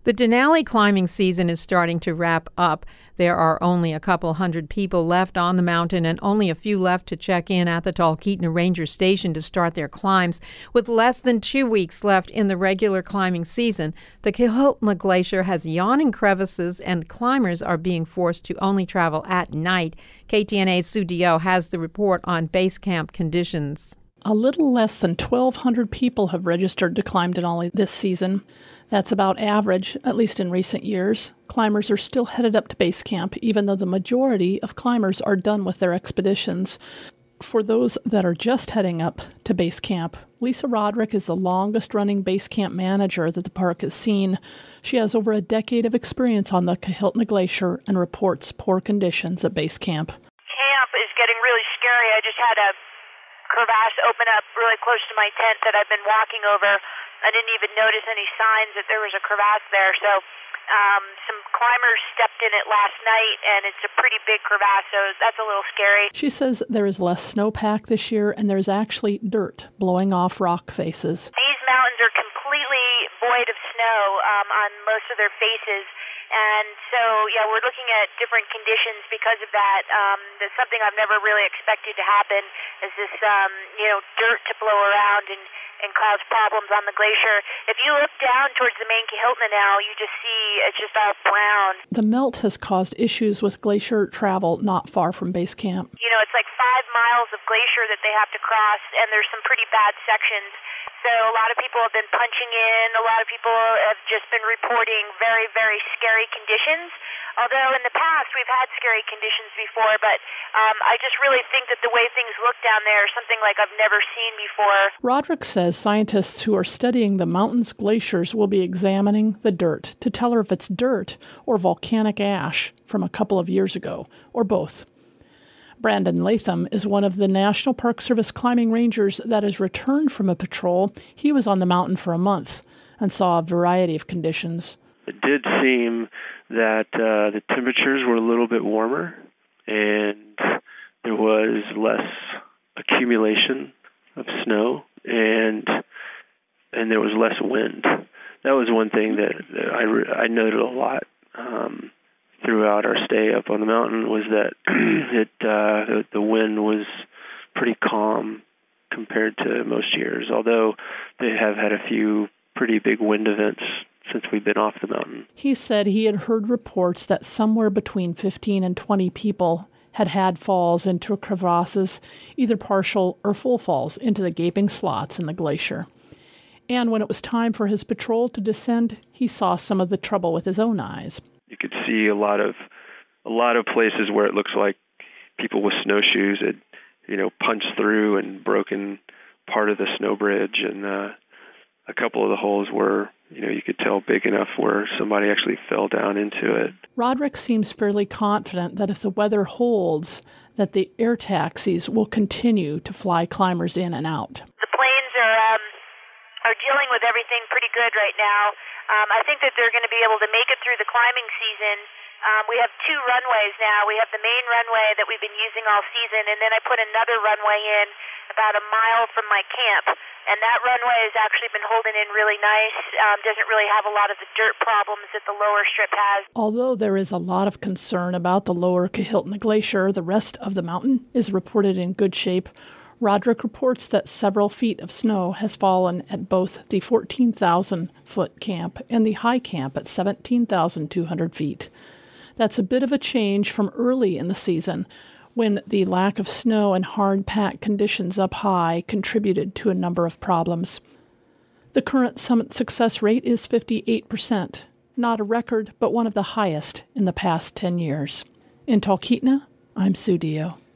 The Denali climbing season is starting to wrap up. There are only a couple hundred people left on the mountain and only a few left to check in at the Talkeetna Ranger Station to start their climbs. With less than 2 weeks left in the regular climbing season, the Kahiltna Glacier has yawning crevices and climbers are being forced to only travel at night. KTNA's Sue Dio has the report on base camp conditions. A little less than 1,200 people have registered to climb Denali this season. That's about average, at least in recent years. Climbers are still headed up to base camp, even though the majority of climbers are done with their expeditions. For those that are just heading up to base camp, Lisa Roderick is the longest-running base camp manager that the park has seen. She has over a decade of experience on the Kahiltna Glacier and reports poor conditions at base camp. Camp is getting really scary. I just had a crevasse open up really close to my tent that I've been walking over. I didn't even notice any signs that there was a crevasse there. So some climbers stepped in it last night, and it's a pretty big crevasse, so that's a little scary. She says there is less snowpack this year, and there's actually dirt blowing off rock faces. These mountains are completely void of snow on most of their faces. And so, yeah, we're looking at different conditions because of that. That's something I've never really expected to happen, is this, dirt to blow around and cause problems on the glacier. If you look down towards the main Kahiltna now, you just see it's just all brown. The melt has caused issues with glacier travel not far from base camp. You know, it's like 5 miles of glacier that they have to cross, and there's some pretty bad sections. So a lot of people have been punching in. A lot of people have just been reporting very, very scary conditions. Although in the past we've had scary conditions before, but I just really think that the way things look down there is something like I've never seen before. Roderick says scientists who are studying the mountain's glaciers will be examining the dirt to tell her if it's dirt or volcanic ash from a couple of years ago, or both. Brandon Latham is one of the National Park Service climbing rangers that has returned from a patrol. He was on the mountain for a month and saw a variety of conditions. It did seem that the temperatures were a little bit warmer and there was less accumulation of snow and there was less wind. That was one thing that I noted a lot throughout our stay up on the mountain, was that the wind was pretty calm compared to most years, although they have had a few pretty big wind events since we've been off the mountain. He said he had heard reports that somewhere between 15 and 20 people had falls into crevasses, either partial or full falls into the gaping slots in the glacier. And when it was time for his patrol to descend, he saw some of the trouble with his own eyes. You could see a lot of places where it looks like people with snowshoes had, punched through and broken part of the snow bridge, and a couple of the holes were, you could tell big enough where somebody actually fell down into it. Roderick seems fairly confident that if the weather holds, that the air taxis will continue to fly climbers in and out. The planes are dealing with everything pretty good right now. I think that they're going to be able to make it through the climbing season. We have 2 runways now. We have the main runway that we've been using all season, and then I put another runway in about a mile from my camp. And that runway has actually been holding in really nice. Doesn't really have a lot of the dirt problems that the lower strip has. Although there is a lot of concern about the lower Kahiltna Glacier, the rest of the mountain is reported in good shape. Roderick reports that several feet of snow has fallen at both the 14,000-foot camp and the high camp at 17,200 feet. That's a bit of a change from early in the season, when the lack of snow and hard-packed conditions up high contributed to a number of problems. The current summit success rate is 58%, not a record, but one of the highest in the past 10 years. In Talkeetna, I'm Sue Dio.